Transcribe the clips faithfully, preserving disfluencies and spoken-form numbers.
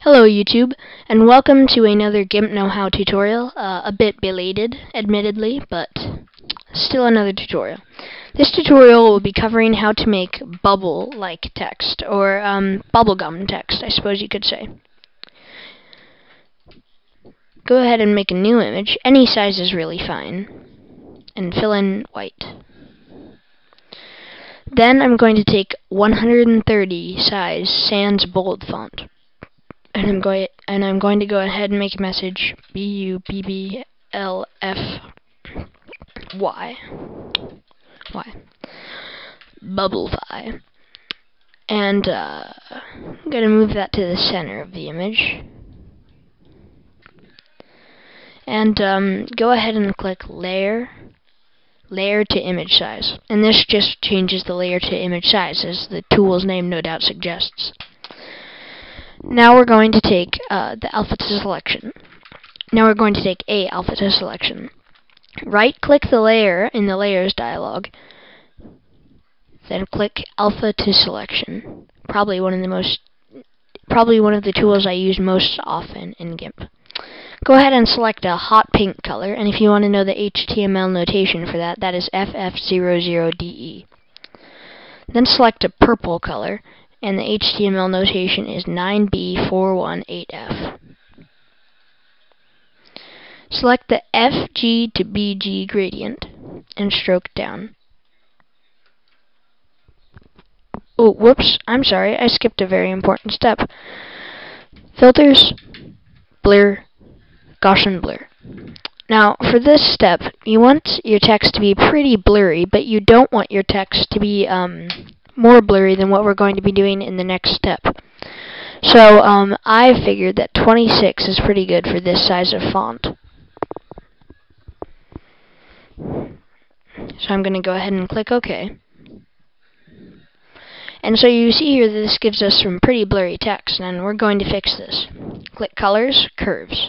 Hello YouTube, and welcome to another GIMP Know-How tutorial, uh, a bit belated, admittedly, but still another tutorial. This tutorial will be covering how to make bubble-like text, or um, bubblegum text, I suppose you could say. Go ahead and make a new image, any size is really fine, and fill in white. Then I'm going to take one hundred thirty size sans bold font. And I'm going and I'm going to go ahead and make a message B U B B L F Y Y Bubblefy, and uh, I'm going to move that to the center of the image, and um, go ahead and click Layer, Layer to Image Size, and this just changes the layer to image size, as the tool's name no doubt suggests. Now we're going to take uh, the alpha to selection. Now we're going to take a alpha to selection. Right-click the layer in the Layers dialog. Then click Alpha to Selection. Probably one of the most, probably one of the tools I use most often in GIMP. Go ahead and select a hot pink color, and if you want to know the H T M L notation for that, that is F F zero zero D E. Then select a purple color, and the H T M L notation is nine B four one eight F. Select the F G to B G gradient and stroke down. Oh, whoops, I'm sorry, I skipped a very important step. Filters, blur, Gaussian blur. Now, for this step, you want your text to be pretty blurry, but you don't want your text to be um, more blurry than what we're going to be doing in the next step. So um, I figured that twenty-six is pretty good for this size of font. So I'm going to go ahead and click OK. And so you see here that this gives us some pretty blurry text, and we're going to fix this. Click Colors, Curves.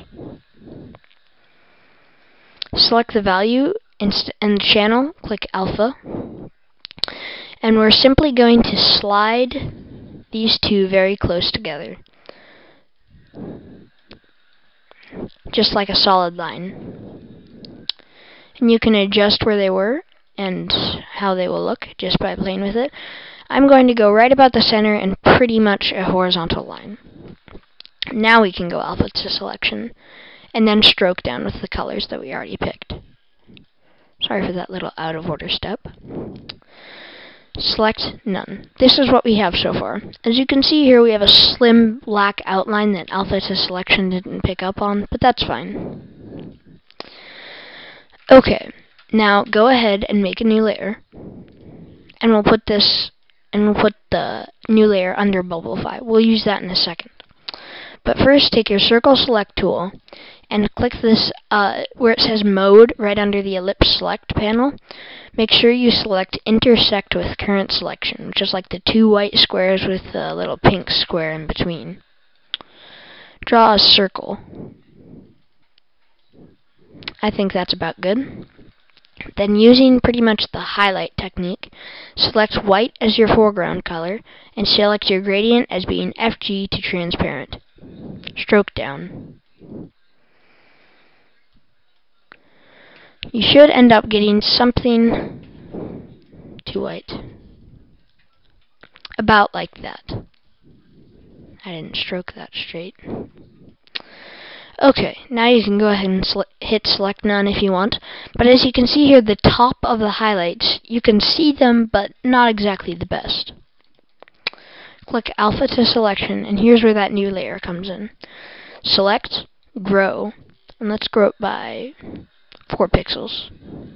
Select the value and the channel, click Alpha. And we're simply going to slide these two very close together, just like a solid line. And you can adjust where they were and how they will look just by playing with it. I'm going to go right about the center and pretty much a horizontal line. Now we can go alpha to selection, and then stroke down with the colors that we already picked. Sorry for that little out of order step. Select None. This is what we have so far. As you can see here, we have a slim black outline that alpha to selection didn't pick up on, but that's fine. Okay, now go ahead and make a new layer, and we'll put this, and we'll put the new layer under Bubblefy. We'll use that in a second. But first, take your Circle Select tool and click this uh, where it says Mode right under the Ellipse Select panel. Make sure you select Intersect with Current Selection, which is like the two white squares with a little pink square in between. Draw a circle. I think that's about good. Then, using pretty much the highlight technique, select white as your foreground color and select your gradient as being F G to transparent. Stroke down. You should end up getting something too white. About like that. I didn't stroke that straight. Okay, now you can go ahead and sele hit Select None if you want. But as you can see here, the top of the highlights, you can see them, but not exactly the best. Click Alpha to Selection, and here's where that new layer comes in. Select, Grow, and let's grow it by four pixels.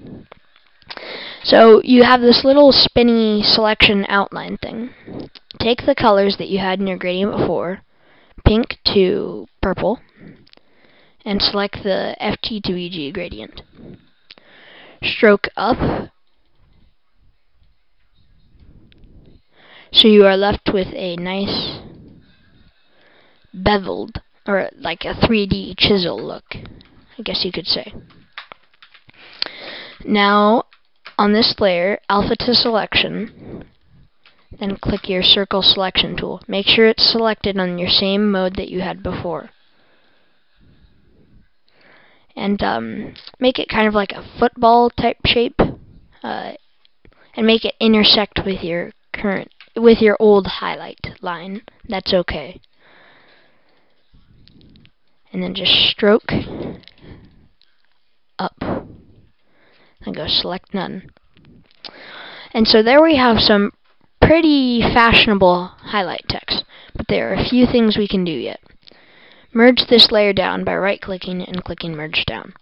So you have this little spinny selection outline thing. Take the colors that you had in your gradient before, pink to purple, and select the F G to B G gradient. Stroke up, so you are left with a nice beveled, or like a three D chisel look, I guess you could say. Now, on this layer, alpha to selection, Then click your circle selection tool. Make sure it's selected on your same mode that you had before. And um, make it kind of like a football type shape, uh, and make it intersect with your current, with your old highlight line. That's okay. And then just stroke up, and go select none. And so there we have some pretty fashionable highlight text, but there are a few things we can do yet. Merge this layer down by right-clicking and clicking Merge Down.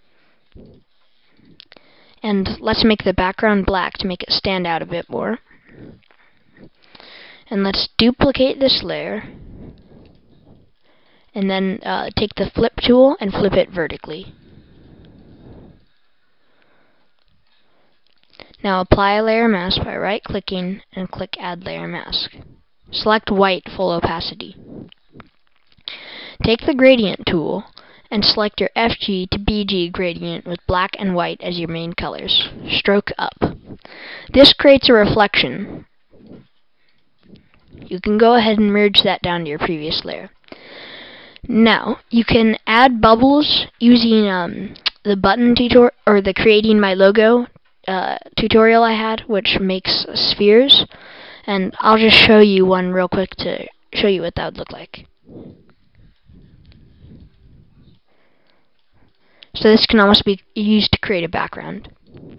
And let's make the background black to make it stand out a bit more. And let's duplicate this layer, and then uh, take the flip tool and flip it vertically. Now apply a layer mask by right-clicking and click Add Layer Mask. Select white full opacity. Take the gradient tool and select your F G to B G gradient with black and white as your main colors. Stroke up. This creates a reflection. You can go ahead and merge that down to your previous layer. Now, you can add bubbles using um, the button tutorial, or the Creating My Logo uh, tutorial I had, which makes spheres. And I'll just show you one real quick to show you what that would look like. So this can almost be used to create a background.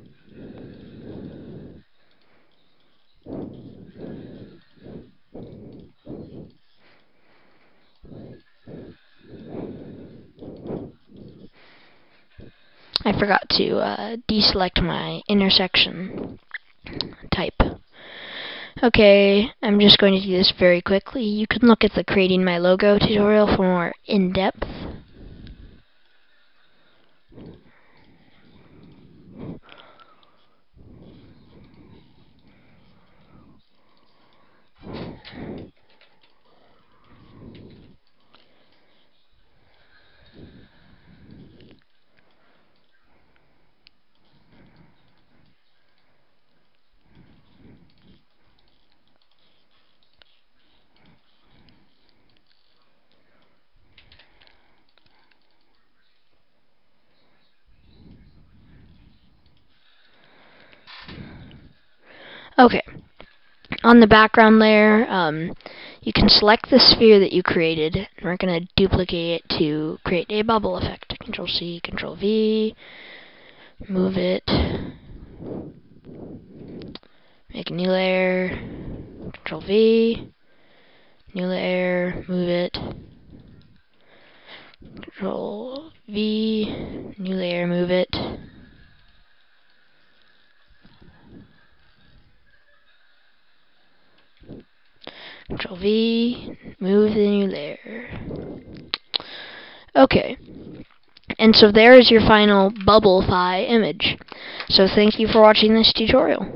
I forgot to uh, deselect my intersection type. Okay, I'm just going to do this very quickly. You can look at the Creating My Logo tutorial for more in-depth. Okay, on the background layer, um, you can select the sphere that you created, and we're going to duplicate it to create a bubble effect. Control C, Control V, move it, make a new layer, Control V, new layer, move it, Control V, new layer, move it. Control V, move the new layer. Okay, and so there is your final Bubblefy image. So thank you for watching this tutorial.